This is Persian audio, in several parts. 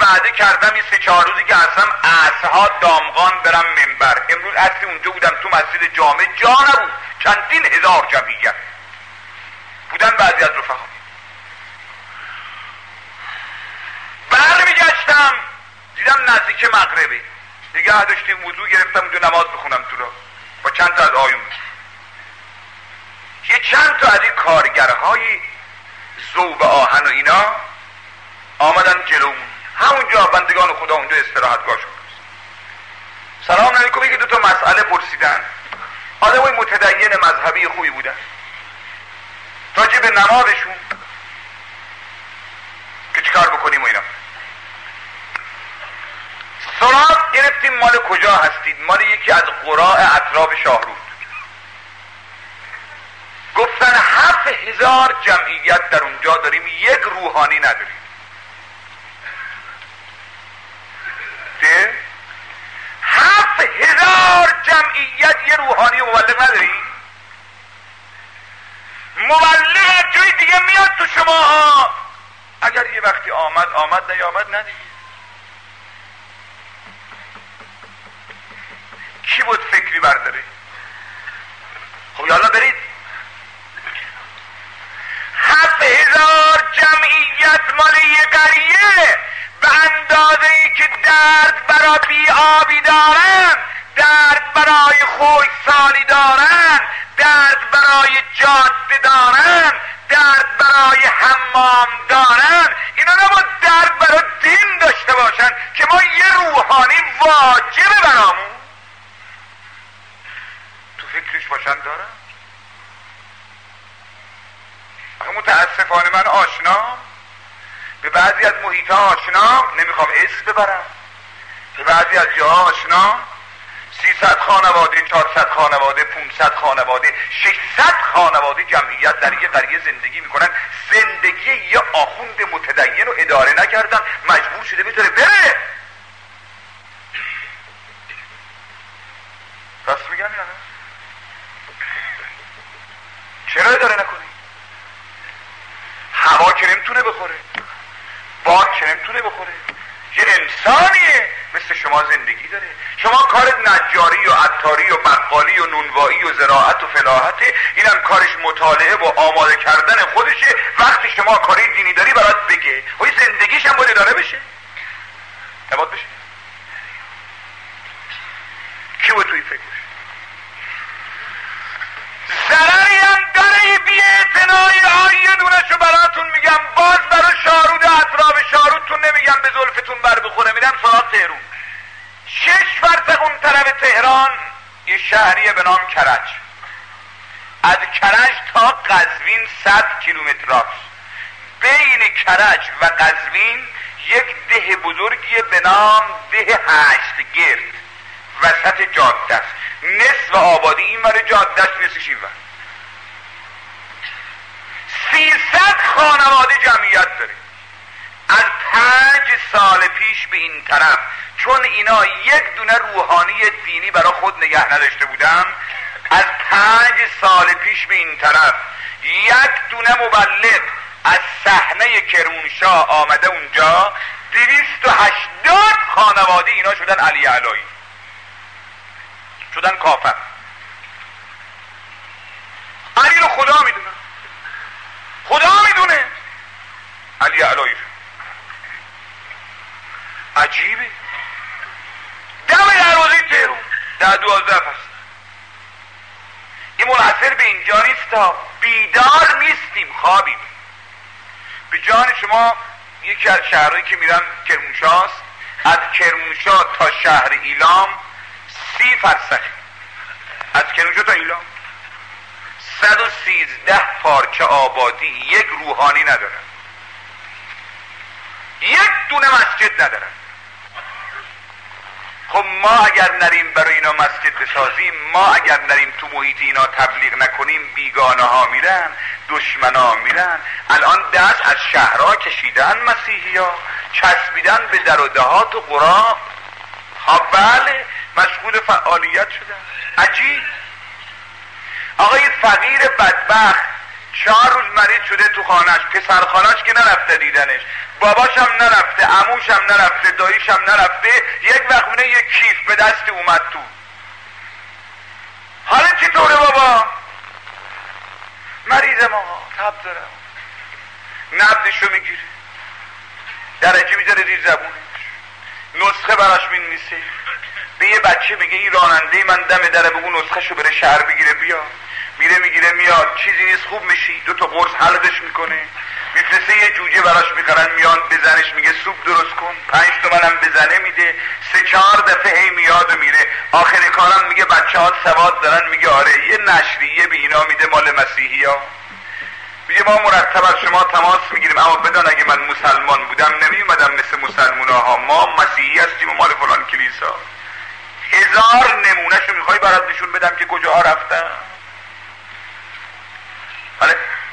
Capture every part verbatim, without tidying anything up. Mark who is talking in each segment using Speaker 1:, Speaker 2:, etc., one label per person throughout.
Speaker 1: وعده کردم این سه چهار روزی که هستم عصرها دامغان برم منبر. امروز عصر اونجا بودم تو مسجد جامع، جا نبود، چندین هزار جمعیت بودن. بعضی از رفقا برمیگشتم دیدم نزدیک مغربه، نگه داشتیم وضو گرفتم اونجا نماز بخونم تو را با چند تا از آیون. یه چند تا از این کارگرهای ذوب آهن و اینا آمدن جلومون، همونجا بندگان خدا اونجا استراحتگاهشون. سلام علیکم، یکی دو تا مسئله پرسیدن. آدمای متدین مذهبی خوبی بودن، راجع به نمازشون که چیکار بکنیم و اینا. سراغ گرفتیم مال کجا هستید؟ مال یکی از قراء اطراف شاهرود. گفتن هفت هزار جمعیت در اونجا داریم، یک روحانی نداریم. ده؟ هفت هزار جمعیت یه روحانی مبلغ نداریم؟ مبلغ جای دیگه میاد تو شما ها، اگر یه وقتی آمد آمد، نیامد ندید. کی بود فکری برداره؟ خب یالا برید. هفت هزار جمعیت مال یه قریه به اندازه ای که درد برای بی آبی دارن، درد برای خشکسالی دارن، درد برای جاده دارن، درد برای حمام دارن، اینا نباید درد برای دین داشته باشن که ما یه روحانی واجبه برامون تو فکرش باشن دارن. متاسفانه من آشنا به بعضی از محیط ها آشنا، نمیخوام اسم ببرم، به بعضی از جاها آشنا، سیصد خانواده، چهارصد خانواده، پانصد خانواده، ششصد خانواده جمعیت در یه قریه زندگی میکنن. زندگی یه آخوند متدین رو اداره نکردن، مجبور شده بذاره بره. راست میگم یا نه؟ چرا اداره نکنی؟ هوا که نمیتونه بخوره، باد که نمیتونه بخوره، یه انسانیه مثل شما زندگی داره. شما کارت نجاری و عطاری و بقالی و نونوایی و زراعت و فلاحته، اینم کارش مطالعه و آماده کردن خودشه. وقتی شما کاری دینی داری برات بگه و این زندگیش هم باید اداره بشه، نباید بشه. کی باید توی فکر بشه؟ ضرری هم داره بی اعتنایی. آیه دونشو براتون میگم، باز برای شارود اطراف شارودتون نمیگم به زلفتون بر بخوره. میرم سراغ تهران. شش فرسخ اون طرف تهران یه شهریه به نام کرج. از کرج تا قزوین صد کیلومتر است. بین کرج و قزوین یک ده بزرگی به نام ده هشت گرد وسط جاده است. نصف آبادی این ور جاده است، نصفش این ور. سیصد خانواده جمعیت داره. از پنج سال پیش به این طرف، چون اینا یک دونه روحانی دینی برای خود نگه نداشته بودن، از پنج سال پیش به این طرف یک دونه مبلغ از صحنه کرمانشاه آمده اونجا. دویست و هشتاد خانواده اینا شدن علی علایی، شدن کافر. علی رو خدا میدونه، خدا میدونه علی علایی. عجیبه. دم دروازه تهران در دوازده فصل. این منحصر به اینجا نیست، بیدار نیستیم، خوابیم. به جان شما یکی از شهرهایی که میرم کرمانشاه است. از کرمانشاه تا شهر ایلام سی فرسخ، از کرمانشاه تا ایلام صد و سیزده پارچه آبادی، یک روحانی ندارن، یک دونه مسجد ندارن. خب ما اگر نریم برای اینا مسجد بسازیم، ما اگر نریم تو محیط اینا تبلیغ نکنیم، بیگانه ها میرن، دشمن ها میرن. الان دست از شهرها کشیدن مسیحی ها، چسبیدن به در و دهات و قرا. ها بله، مشغول فعالیت شدن. عجیب. آقای فقیر بدبخت چهار روز مریض شده تو خانهش، پسر خانهش که نرفته دیدنش، باباشم نرفته، عموشم نرفته، داییشم نرفته، یک وقت مونه یک کیف به دست اومد تو. حالا چطوره بابا؟ مریضم آقا، تب دارم. نبضشو میگیره، درجه میذاره زیر زبونش، نسخه براش مینویسه، به یه بچه میگه این راننده من دم دره، بگو نسخه شو بره شهر بگیره بیا. میره میگیره میاد، چیزی نیست خوب میشی، دو تا قرص حلقش میکنه، میفرسته یه جوجه براش میخرن میان بزنش، میگه سوپ درست کن، پنج تومنم بزنه میده، سه چهار دفعه هی میاد و میره. آخر کارم میگه بچه ها سواد دارن، میگه آره. یه نشریه به اینا میده مال مسیحی ها، میگه ما مرتب از شما تماس میگیریم، اما بدان اگه من مسلمان بودم نمیومدم مثل مسلمان ها، ما مسیحی هستیم و مال فلان کلیسا. هزار نمونهشو میخوای برات نشون بدم که کجاها رفتن. حالا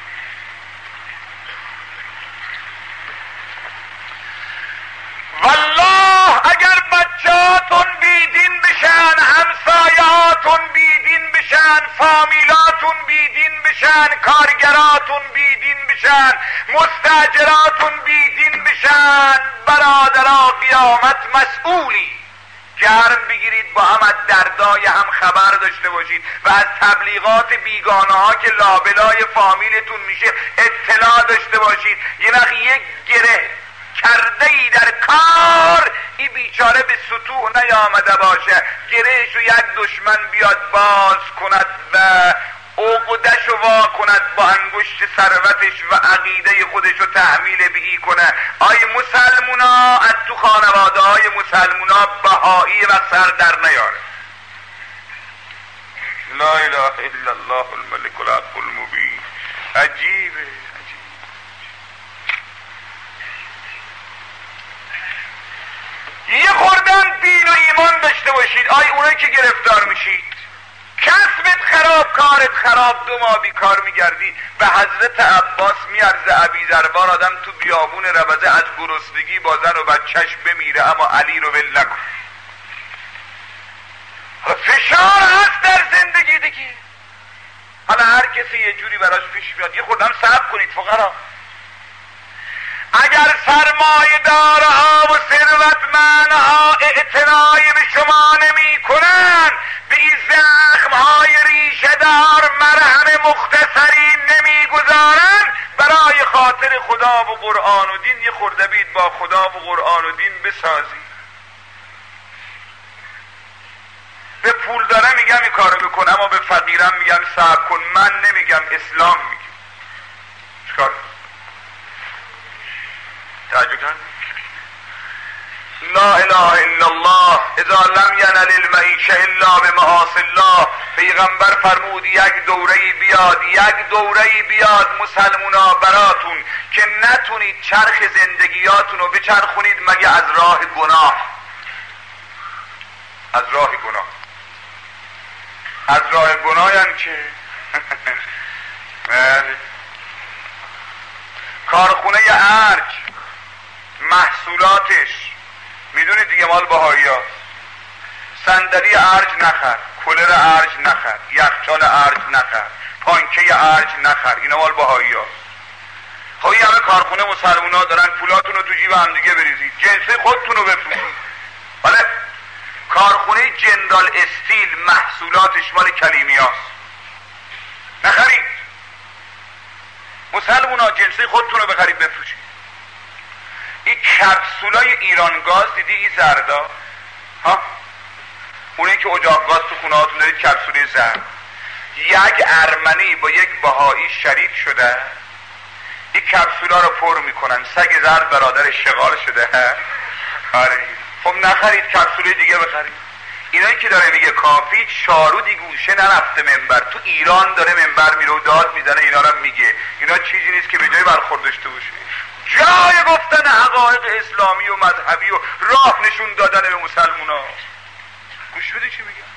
Speaker 1: والله اگر بچهاتون بیدین بشن، همسایهاتون بیدین بشن، فامیلاتون بیدین بشن، کارگراتون بیدین بشن، مستاجراتون بیدین بشن، برادرها قیامت مسئولی. گرم بگیرید با هم، از دردای هم خبر داشته باشید و از تبلیغات بیگانه ها که لابلای فامیلتون میشه اطلاع داشته باشید. یه وقت یک گره کرده ای در کار، این بیچاره به سطوح نیامده باشه، گرهشو یک دشمن بیاد باز کند و عقده‌شو وا کند با انگشت ثروتش و عقیده خودشو تحمیل به ای کنه. آی مسلمونا، از تو خانواده های مسلمونا بهایی و سر در نیاره. لا اله الا الله الملك الحق المبین. عجیبه عجیب. یه خوردن دین و ایمان داشته باشید. آی اونایی که گرفتار میشید، کسبت خراب، کارت خراب، دو ماه بیکار میگردی. به حضرت عباس میارزه ابی ذر آدم تو بیابون ربزه از گرسنگی با زن و بچهش بمیره، اما علی رو ول نکن. فشار هست در زندگی دیگه. حالا هر کسی یه جوری براش پیش میاد. یه خوردم صبر کنید فقرا. اگر سرمایه دارها و ثروتمندها اعتنایی به شما نمی کنن، به این زخمهای ریشه دار مرهم مختصری نمی گذارن، برای خاطر خدا و قرآن و دین یه خورده بید با خدا و قرآن و دین بسازید. به پول داره میگم این کارو بکن، اما به فقیرم میگم صبر کن. من نمیگم، اسلام میگم. چیکار؟ تعجب کن. لا اله الا الله اذا لم ینل المعیشه الا بمعاصی الله. پیغمبر فرمود یک دوره‌ای بیاد، یک دوره‌ای بیاد مسلمونا براتون که نتونید چرخ زندگیاتون رو بچرخونید مگه از راه گناه. از راه گناه. از راه گناه یعنی چه؟ کارخونه ارج محصولاتش میدونید دیگه مال بهایی ها. صندلی ارج نخر، کولر ارج نخر، یخچال ارج نخر، پانکه ارج نخر، اینا مال بهایی ها. خب این همه کارخونه مسلمان ها دارن، پولاتون رو تو جیب هم دیگه بریزید، جنسه خودتون رو بفروشید. حالا کارخونه جندال استیل محصولاتش مال کلیمی هاست، نخرید. مسلمان ها جنسه خودتون رو بخرید بفروشید. این کپسولای ایران گاز دیدی، این زردا ها، اونایی که اجاق گاز تو خونه هاتون دارید، کپسوله زرد. یک ارمنی با یک بهایی شریک شده، این کپسولا رو پر میکنن. سگ زرد برادر شغال شده. آره خب نخرید، کپسوله دیگه بخرید. اینایی که داره میگه کافی شارودی گوشه نرفته منبر، تو ایران داره منبر میره و داد میزنه اینا رو میگه. اینا چیزی نیست که به جای برخورد داشته باشه، جای گفتن حقایق اسلامی و مذهبی و راه نشون دادن به مسلمان ها. گوش بده چی میگه.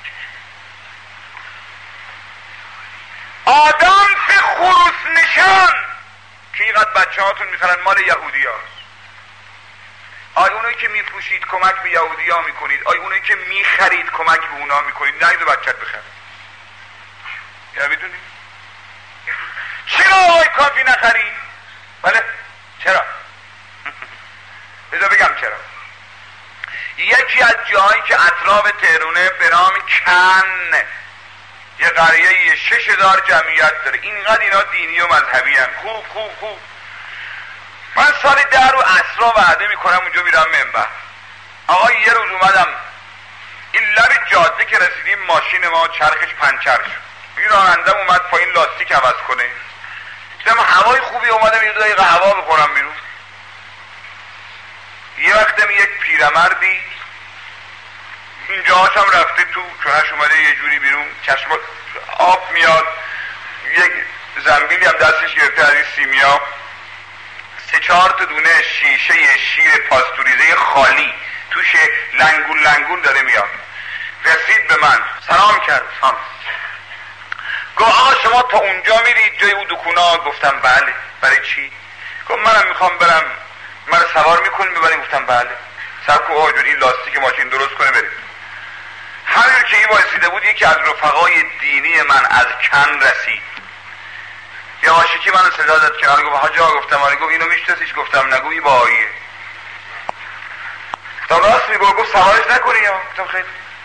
Speaker 1: آدم سه خروس نشان که اینقدر بچه هاتون میخرن مال یهودی هاست. آی اونایی که میفروشید کمک به یهودی ها میکنید، آی اونایی که میخرید کمک به اونا میکنید. نگید بچت بخره. یا میدونید چرا کافی نخری؟ بله. چرا؟ بذار بگم چرا. یکی از جاهایی که اطراف تهرونه به نام کن، یه قریه شش هزار جمعیت داره، اینقدر اینا دینی و مذهبی هن. خوب خوب خوب. من سال ده رو اسرا وعده میکنم اونجا میرم منبر. آقا یه روز اومدم این لب جاده که رسیدیم ماشین ما چرخش پنچر شد. این راننده اومد پایین لاستیک عوض کنه. دیدم هوای خوبی اومدم یه دقیقه هوا بخورم بیرون. یه وقتم یک پیرمردی اینجا هاشم رفته تو چونش اومده یه جوری بیرون، چشم آب میاد، یک زنبیلی هم دستش گرفته از این سیمیا، سه چهار تا دونه شیشه شیر پاستوریزه خالی توش لنگون لنگون داره میاد. رسید به من سلام کرد. سلام. گفت آقا شما تا اونجا میرید جای او دکونا؟ گفتم بله. برای چی؟ گفت منم میخوام برم، من سوار میکنیم ببریم. گفتم بله. سب که آجور این لاستیک ماشین درست کنه بریم. همین که این واسیده بود یکی از رفقای دینی من از کن رسید، یه عاشقی من صدا داد که گفت حاجی آقا. گفتم آره. گفت اینو میشناسیش؟ گفتم نگو این باهاییه. تا راست میگو. گفت سوارش نکنی یا؟ گفتم خیلی.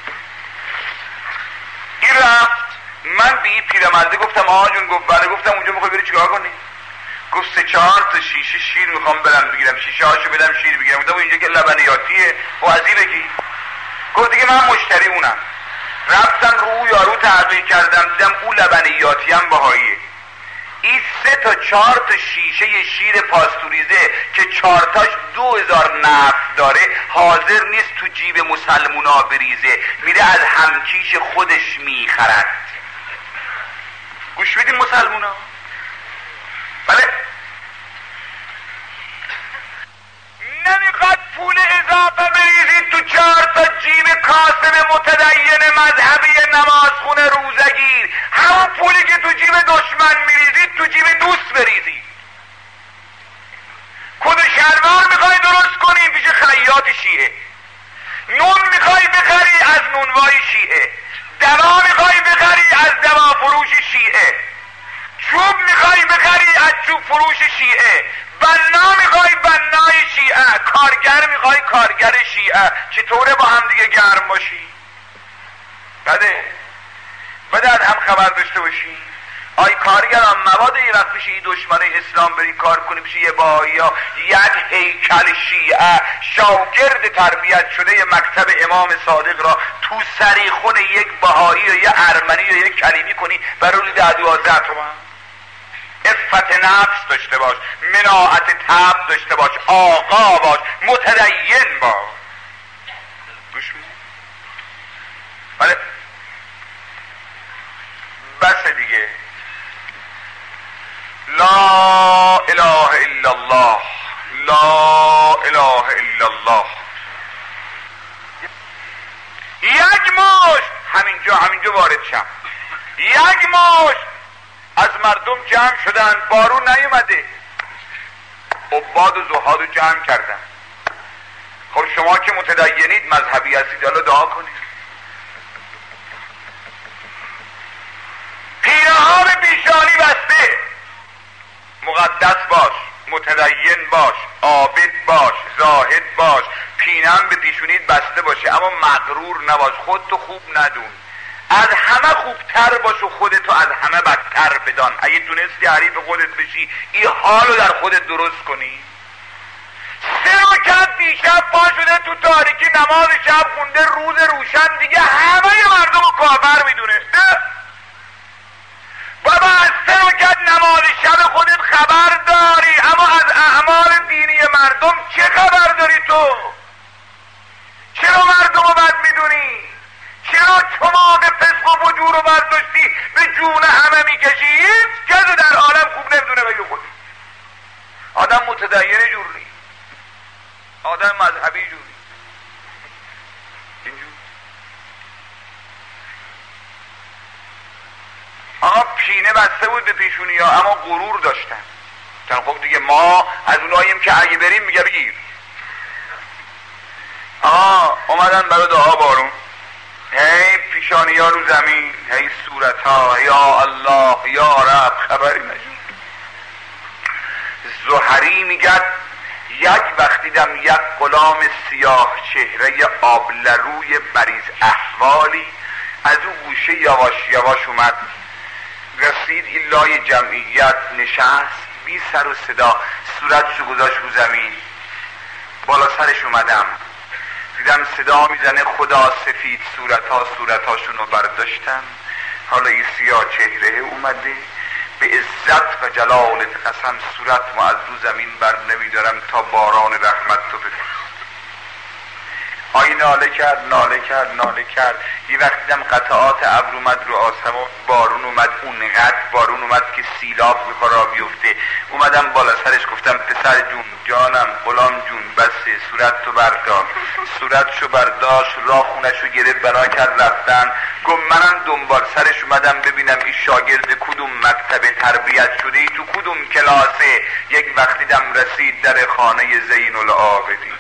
Speaker 1: این رفت. من به این پیرمرده گفتم آقا جون. گفت بله. گفتم اونجا میخوای بری چیکار کنی؟ گفت سه چهار تا شیشه شیر میخوام برم بگیرم، شیشه هاشو بدم شیر بگیرم. گفتم اینجا که لبنیاتیه و از این بگی. گفت دیگه من مشتری اونم. رفتم رو یارو تحقیق کردم دیدم اون لبنیاتی هم بهاییه. این سه تا چهار تا شیشه شیر پاستوریزه که چهارتاش دو هزار نفت داره حاضر نیست تو جیب مسلمونا بریزه، میره از همکیش خودش میخرد. گوش بدین مسلمونا. بله. نمیخواد پول اضافه بریزید تو چهار تا جیب کاسب متدین مذهبی نمازخونه روزگیر. همون پولی که تو جیب دشمن میریزید تو جیب دوست بریزید. کد شلوار میخوای درست کنی پیش خیاط شیعه، نون میخوای بخری از نونوای شیعه، دوا میخوای بخری از دوا فروش شیعه، چوب میخوای بخری از چوب فروش شیعه، بنا میخوای بنای شیعه، کارگر میخوای کارگر شیعه. چطوره با هم دیگه گرم باشی؟ بده بده از هم خبر داشته باشی. آی کارگران مواد یه وقت پیش این دشمن اسلام بری کار کنی پیش یه بایی ها یک هیکل شیعه شاگرد تربیت شده مکتب امام صادق را تو سریخون یک بهایی یا یک ارمنی یا یک کلیمی کنی برای ده دوازده تومن. عفت نفس داشته باش، مناعت طبع داشته باش، آقا باش، متدین باش. گوش میدی؟ بله بس دیگه. لا اله الا الله، لا اله الا الله. یک مشت همینجا همینجا وارد شم، یک مشت از مردم جمع شدن، بارون نیومده، عباد و زهاد رو جمع کردن. خب شما که متدینید مذهبی هستید حالا دعا کنید. پیرهان پیشانی بسته، مقدس باش، متدین باش، عابد باش، زاهد باش، پینم به پیشونید بسته باشه اما مغرور نباش، خودتو خوب ندون، از همه خوبتر باش و خودتو از همه بدتر بدان. اگه تونستی حریف خودت بشی این حالو در خودت درست کنی. سه رکعت دیشب پا شده تو تاریکی نماز شب خونده، روز روشن دیگه همه مردم رو کافر میدونه. بابا از سه رکعت نماز شب خودت خبر داری اما از اعمال دینی مردم چه خبر داری تو؟ چرا مردم رو بد میدونی؟ چرا چماق فسق و فجور رو برداشتی به جون همه میکشی؟ هیچ کسی در عالم خوب نمیدونه بگه خودی. آدم متدین جوری، آدم مذهبی جوری اینجور. آقا پینه بسته بود به پیشونی ها اما غرور داشتن. چون خب دیگه ما از اوناییم که اگه بریم میگه بگیر. آقا اومدن برای دعا بارون، هی پیشانی ها رو زمین، هی صورت ها، یا الله یا رب، خبری نشد. زهری میگد یک وقت دیدم یک غلام سیاه چهره آبلروی مریض احوالی از او گوشه یواش یواش اومد، رسید این لای جمعیت نشست، بی سر و صدا صورتشو گذاشت رو زمین. بالا سرش اومدم دیدم صدا میزنه خدا سفید صورتها صورتهاشونو برداشتم، حالا این سیاه چهره اومده، به عزت و جلالت قسم صورت ما از رو زمین بر نمیدارم تا باران رحمت تو بفرست. آی ناله کرد ناله کرد ناله کرد. یه وقت دیدم قطعات ابر اومد رو آسمون، بارون اومد، اونقدر بارون اومد که سیلاب میخواد را بیفته. اومدم بالا سرش گفتم پسر جون، جانم، غلام جون، بسه، صورت تو بردار. صورتشو برداشت، راه خونشو گرفت، بنا کرد رفتن. گفت منم دنبال سرش اومدم ببینم این شاگرد کدوم مکتب تربیت شده ای، تو کدوم کلاسه. یک وقت دیدم رسید در خانه زین العابدین.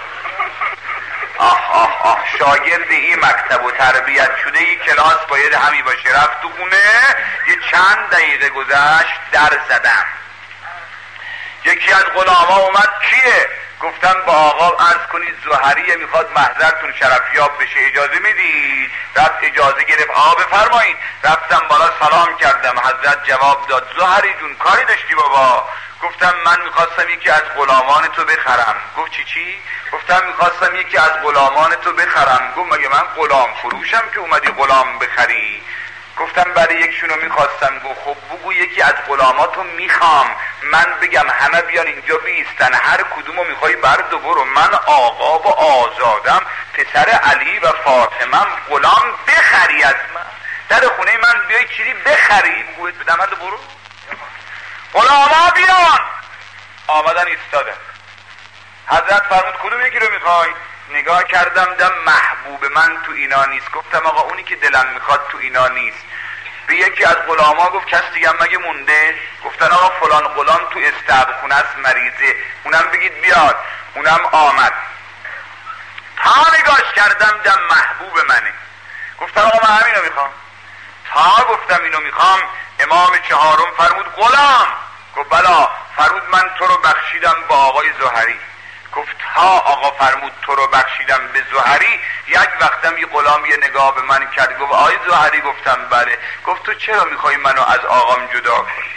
Speaker 1: آه آه آه شاگرد این مکتب و تربیت شده این کلاس باید همی باشه. رفت تو خونه، یه چند دقیقه گذشت، در زدم. یکی از غلاما اومد، کیه؟ گفتم با آقا عرض کنید زهریه میخواد محضرتون شرفیاب بشه، اجازه میدید؟ رفت اجازه گرفت. آقا بفرمایید. رفتم بالا سلام کردم، حضرت جواب داد زهری جون کاری داشتی بابا؟ گفتم من میخواستم یکی از غلامان تو بخرم. گفت چی چی؟ گفتم میخواستم یکی از غلامان تو بخرم. گفت مگه من غلام فروشم که اومدی غلام بخری؟ گفتم برای یکشونو میخواستم. گفت خب بگو یکی از غلاماتو میخوام، من بگم همه بیان اینجا بیستن، هر کدومو میخوای برد و برو، من آقا و آزادم، پسر علی و فاطمه، غلام بخری از من، در خونه من بیای چیزی بخری، بگوید بدم هر برو. غلاما بیان. آمدن ایستادن. حضرت فرمود کدوم یکی رو میخوای؟ نگاه کردم دم محبوب من تو اینا نیست. گفتم آقا اونی که دلم میخواد تو اینا نیست. به یکی از غلاما گفت کس دیگه مگه مونده؟ گفتن آقا فلان غلام تو استبل خونه است مریضه، اونم بگید بیاد. اونم آمد. تا نگاش کردم دم محبوب منه. گفتم آقا من همینو میخوام. تا گفتم اینو میخوام، امام چهارم فرمود غلام. گفت بلا. فرمود من تو رو بخشیدم با آقای زهری. گفت ها آقا فرمود تو رو بخشیدم به زهری. یک وقتم یه غلام یه نگاه به من کرد، گفت آقای زهری. گفتم بله. گفت تو چرا میخوای منو از آقام جدا کنی؟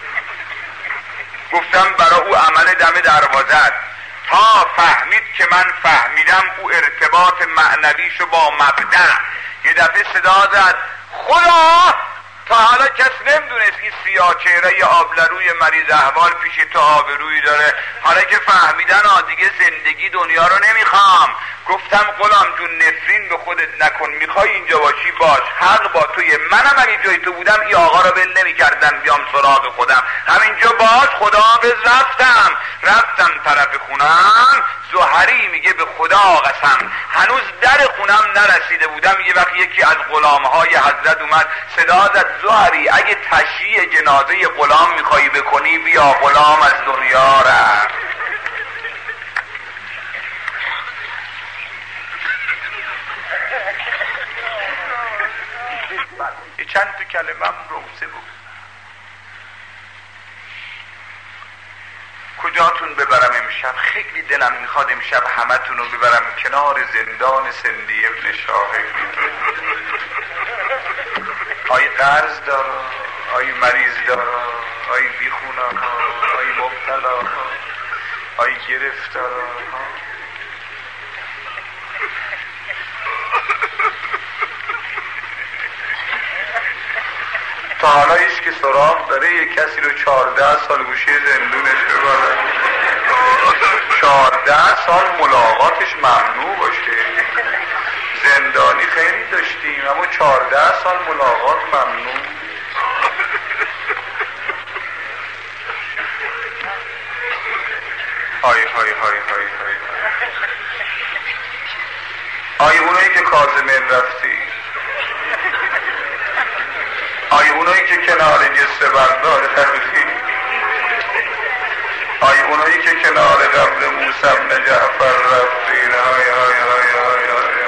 Speaker 1: گفتم برای او عمل دم دروازه. تا فهمید که من فهمیدم او ارتباط معنویشو با مبدأ. یه دفعه صدا زد خدا. تا حالا کس نمیدونست این سیاه چهره آبلروی مریض احوال پیش تو آبرویی داره. حالا که فهمیدن ها دیگه زندگی دنیا رو نمیخوام. گفتم غلام جون نفرین به خودت نکن، میخوای اینجا باشی باش، حق با توی. منم اگه جای تو بودم این آقا رو ول نمیکردم بیام سراغ خودم، همینجا باش. خداحافظ. رفتم رفتم طرف خونم. زهری میگه به خدا قسم هنوز در خونم نرسیده بودم، یه وقت یکی از غلامهای حضرت اومد، صدا زد زهری اگه تشییع جنازه غلام میخوایی بکنی بیا، غلام از دنیا رفت. یه چند تو کلمم روزه بود. کجاتون ببرم امشب؟ خیلی دلم میخواد امشب همه تونو ببرم کنار زندان سندی ابن شاهد. آی قرض دارا، آی مریض دارا، آی بیخونا ها، آی مبتلا ها، آی گرفتارا ها. تا حالا هیچ که سراغ داره یک کسی رو چهارده سال گوشه زندونش ببره، چهارده سال ملاقاتش ممنوع باشه. زندانی خیلی داشتیم اما چهارده سال ملاقات ممنوع. های های های های های آی اونایی که کاظمین رفتی، آی اونایی که کنار جسته بردار تبخی، آی اونایی که کنار قبل موسی بن جعفر رفتین. های های های های های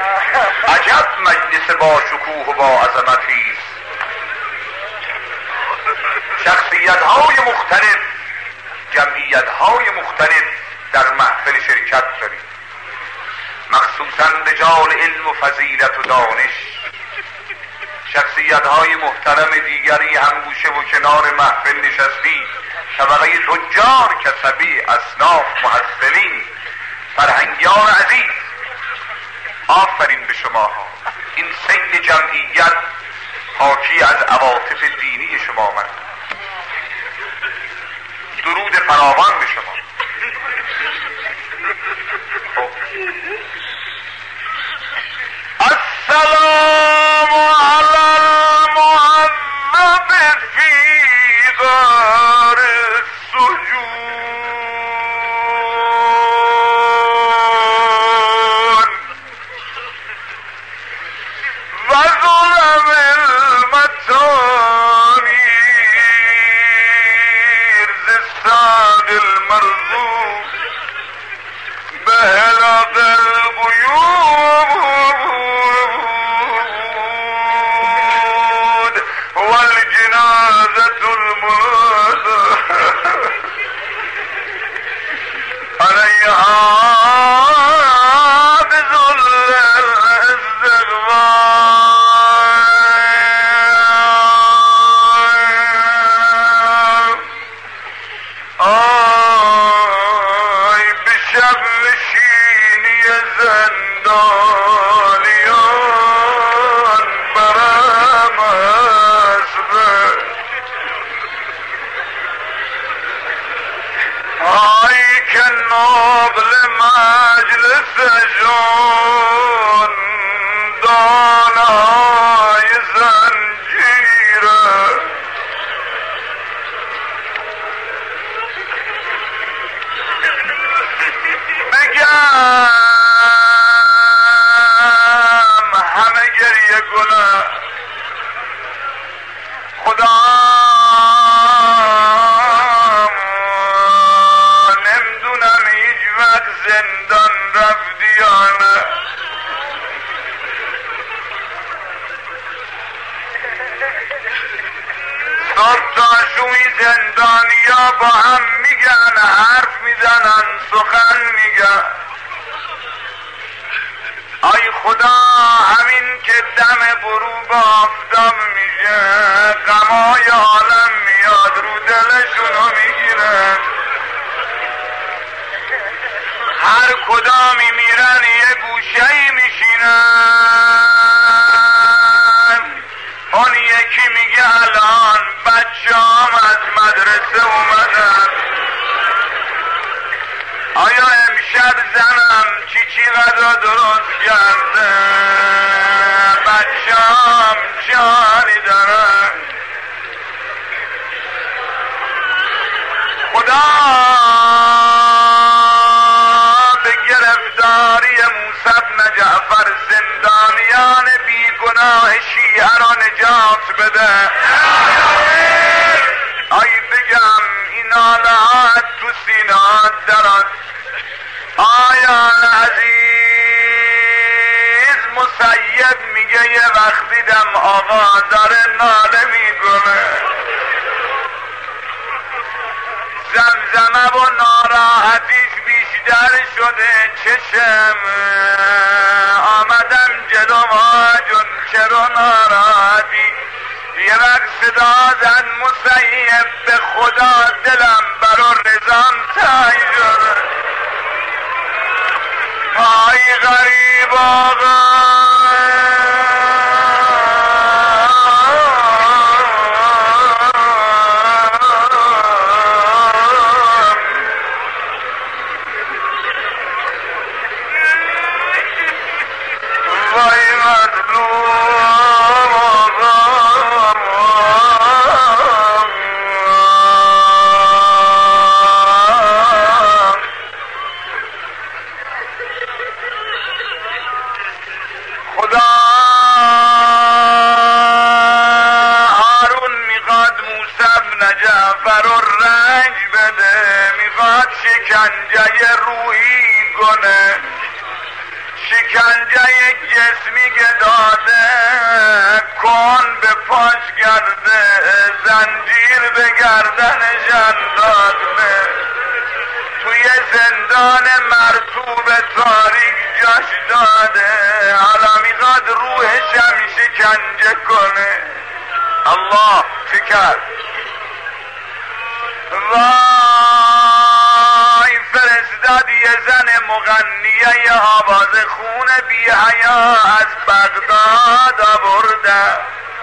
Speaker 1: عجب مجلس با شکوه و با عظمتیست. مختلف، جمعیت های مختلف در محفل شرکت داریم، مخصوصا رجال علم و فضیلت و دانش. شخصیت های محترم دیگری هم گوشه و کنار محفل نشستی، طبقه تجار، کسبی، اصناف، محصلین، فرهنگیان عزیز، آفرین به شماها. این سیل جمعیت حاکی از عواطف دینی شما آمد. درود فراوان به شما. خب. السلام علی المعذب فی غار السجون و ظلم المتانیر زستان المرضوب بهلق البيوت والجنازة المرضى عليها بذل الاستغفار. آی بشب نشینی زندانیان برم اسبه، آی که نابل مجلس جان دانای زنجیره. بگم همه گریه گناه، خدا نمیدونم هیچ وقت زندان رفتی یا نه. صبح تا شوی زندانیا با هم میگن، حرف میزنن، سخن میگن. آی خدا همین که دم غروب آفتاب میشه غمای عالم میاد رو دلشونو میگیرن. هر کدامی میرن یه گوشه‌ای میشینن. اون یکی میگه الان بچه هم از مدرسه اومدن، آیا امشب زنم چی چی غذا درست کرده، بچه هم چه حالی دارن. خدا به گرفتاری موسی بن جعفر زندانیان بیگناه شیعه را نجات بده. آی بگم این آلهات تو سینه‌ات درد. آیا عزیز مسیب میگه یه وقت دیدم آقا داره ناله میکنه، زمزمه و ناراحتیش بیشتر شده. چشم آمدم جلو جون چرا ناراحتی؟ یه وقت صدا زد مسیب به خدا دلم برا رضام تای شده. آی غریب آقا وای مظلوم آقا جعفر و رنج بده، میخواد شکنجه روحی کنه. شکنجه جسمی که داده کن به پاش کرده، زنجیر به گردنشان داده، توی زندان مرطوب تاریک جاش داده، حالا میخواد روحشم شکنجه کنه. الله چه کرد؟ وای فرستاد یه زن مغنیه آواز خون بی حیا از بغداد آورده،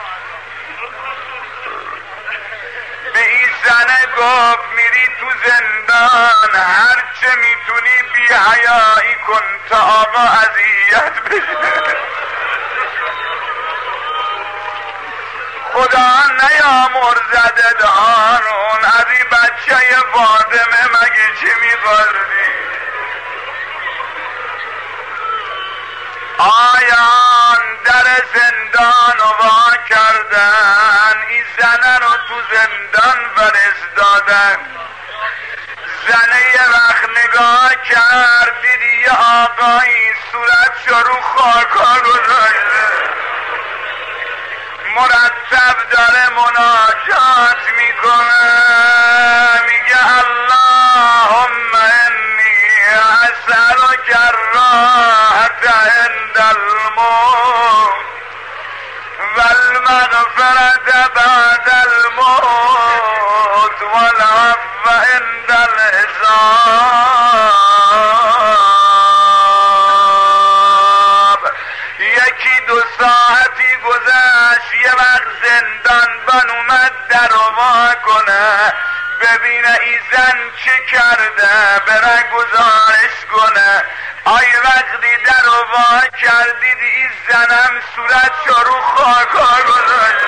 Speaker 1: به این زنه گفت میری تو زندان هرچه میتونی بی حیایی کن تا آقا اذیت بشه. خدا نیامرزد هارون از این بچه فاطمه مگه چی می‌خوردی؟ آیان در زندان وا کردن، این زنه رو تو زندان فرستادن. زنه یه وقت نگاه کرد دید یه آقایی صورتشو رو خاکا گذاشته، مرتب داره مناجات میکنه، میگه اللهم انی اسألک الراحة عند الموت والمغفرة بعد الموت والعفو عند الحساب. یکی دو ساعتی گذشت، یه وقت زندان بان اومد در وا کنه ببینه ای زن چه کرده، بره گزارش کنه. آی وقتی در وا کردید ای زنم صورتشو رو خاکا گذاشت.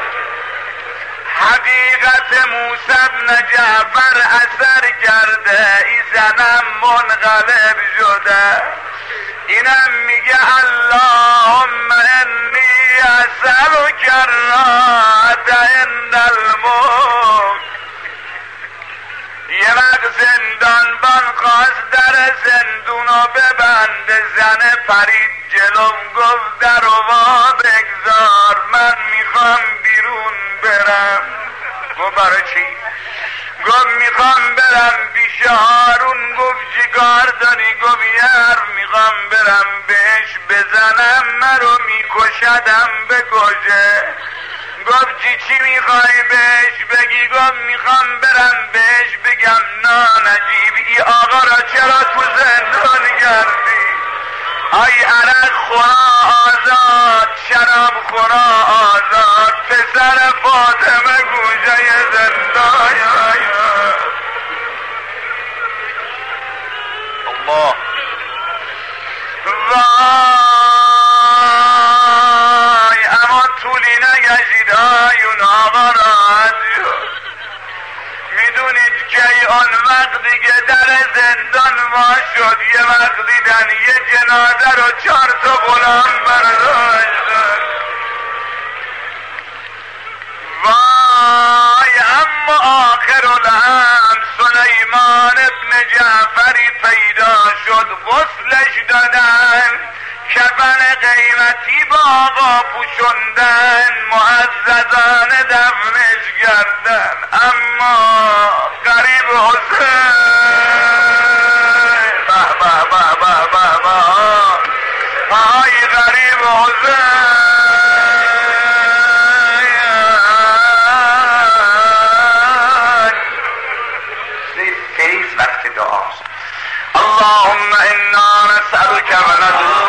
Speaker 1: حقیقت موسی بن جعفر اثر کرده، ای زنم منقلب شده. اینم میگه اللهم انی اسألک الراحة عند الموت. یه وقت زندان بان خواست در زندونو ببنده، زن پرید جلوم گفت در وا بگذار من میخوام بیرون برم. گفت برای چی؟ گفت میخوام برم پیش هارون. گفت چیکار داری؟ گفت یار میخوام برم بهش بزنم مرو میکشدم بکشه. گفت چی چی میخوای بهش بگی؟ گفت میخوام برم بهش بگم نانجیب ای آقا را چرا تو زندان کردی؟ ای عرق خورا آزاد، شراب خورا آزاد، پسر فاطمه گوشه زندان. الله وای اما طولی نگشید آیون آقا راحت شد. میدونید که آن وقتی که در زندان وا شد یه وقت دیدن یه جنازه رو چهار تا غلام برداشتن. وای اما آخر الامر سلیمان ابن جعفری پیدا شد، غسلش دادن، کفن قیمتی با آقا پوشندن، معززان دفنش کردن. اما قریب حسین به به به به به به های قریب حسین سیز وقت دعاست. اللهم انا نسألك و ندعو